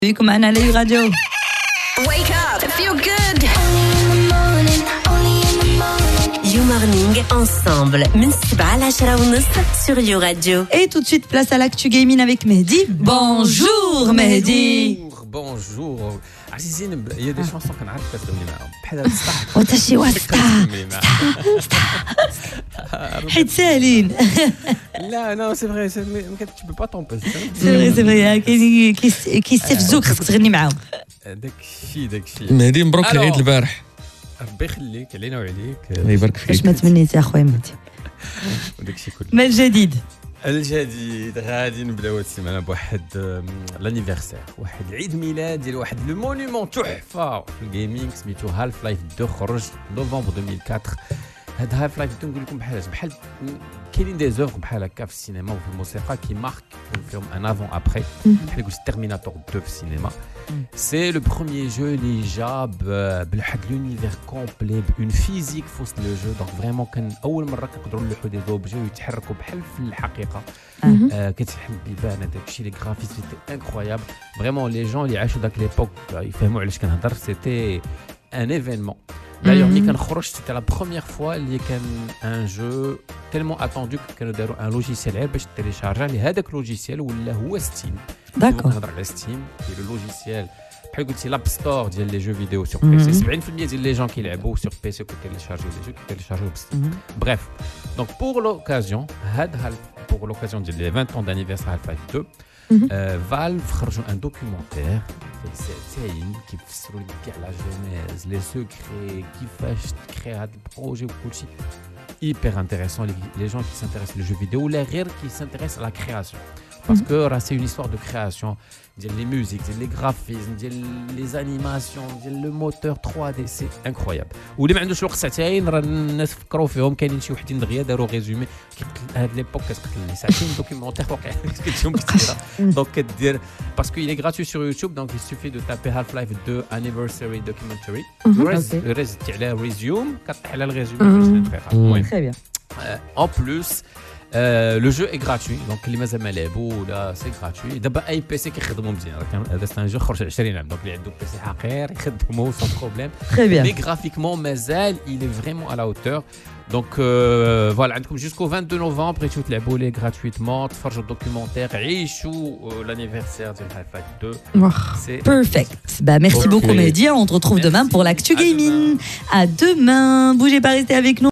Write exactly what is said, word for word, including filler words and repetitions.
بكم معنا على راديو. Wake up, feel good. You Morning ensemble من سبعة لعشرة ونص sur You Radio. Et tout de suite place à l'actu gaming avec Mehdi. Bonjour Mehdi. Bonjour. عزيزي نبدا هي دي شونسون كنعرف كتغني معاهم بحال هاد الصح وانت شي واسطة حيت ساهلين. لا لا سي فري سي tu peux pas t'empêcher. سي فري سي فري كاين كيستفزوك خصك تغني معاهم. داك الشيء داك الشيء مهدي مبروك العيد البارح. ربي يخليك علينا وعليك. الله يبارك فيك. واش ما تمنيتي اخويا مهدي؟ وداك الشيء كله. ما الجديد؟ الجديد غادي نبداو هاد السيمانه بواحد لانيفرسير، واحد العيد ميلاد ديال واحد لو مونيمون تحفه في الجيمنج سميتو هالف لايف اثنين، خرج نوفمبر ألفين وأربعة. هاد هالف لايف اثنين نقول لكم بحال بحال كاينين دي زوفر بحال هكا في السينما وفي الموسيقى كي مارك فيهم ان افون ابري، بحال قلت تيرميناتور اثنين في السينما. سي لو بروميير جو اللي جاب بواحد لونيفير كومبلي بون فيزيك في وسط لو جو، دونك فريمون كان اول مره كنقدروا نلوحوا دي زوبجي ويتحركوا بحال في الحقيقه. آه كتفهم البيبان هذاك الشيء لي غرافيس سيتي انكرويابل فريمون. لي جون اللي عاشوا داك ليبوك يفهموا علاش كنهضر، سيتي ان ايفينمون. D'ailleurs, ملي كان خرج سيتي لا بروميير فوا اللي كان ان جو تيلمون اتوندو كانوا داروا ان لوجيسيال غير باش تيليشارجا لي هذاك اللوجيسيال ولا هو ستيم. داكور. كنهضر على ستيم كي لو لوجيسيال بحال قلتي لاب ستور ديال لي جو فيديو سور بيسي. سبعين بالمية ديال لي جون كيلعبوا سور بيسي كيتيليشارجيو لي جو كيتيليشارجيو بستيم. بريف دونك بور لوكازيون هاد هال بور لوكازيون ديال لي عشرين ans d'anniversaire هالف لايف اثنين فالف خرجوا ان دوكيومونتير ساعتين كيفسروا لك كاع لا جينيز لي سوكري كيفاش تكري هاد البروجي وكلشي hyper intéressant. Les, les gens qui s'intéressent aux jeux vidéo ou les rires qui s'intéressent à la création, parce que là, c'est une histoire de création, les musiques, les graphismes, les animations, le moteur trois D, c'est incroyable. Ou les معندوش الوقت ساعتين راه الناس فكروا فيهم كاينين شي وحدين دغيا داروا ريزومي هاد ليبوك كتقتلني ساعتين دوكيومونتير واقع كتجيهم كثيره دونك كدير باسكو il est gratuit sur YouTube, donc il suffit de taper Half-Life deux anniversary documentary. Le reste تاع ريزيوم كطيح على الريزومي عشرين دقيقه. المهم Très bien. en plus Euh, le jeu est gratuit, donc اللي مازال ما لعبوا لا سي gratuit. دابا اي بي سي كيخدموا مزيان، هذا سان جو خرج عشرين عام، دونك اللي عنده بي سي حقير يخدموا سون بروبليم. Très bien. Mais graphiquement مازال il est vraiment à la hauteur. Donc euh, voilà, عندكم jusqu'au vingt-deux novembre يمشيو تلعبوا ليه gratuitement، تفرجوا الدوكيومونتير، عيشوا l'anniversaire ديال Half-Life deux. C'est Perfect. Bah merci Okay. beaucoup Mehdi, on te retrouve Merci. demain pour l'actu À gaming. demain. À demain. Bougez pas, restez avec nous.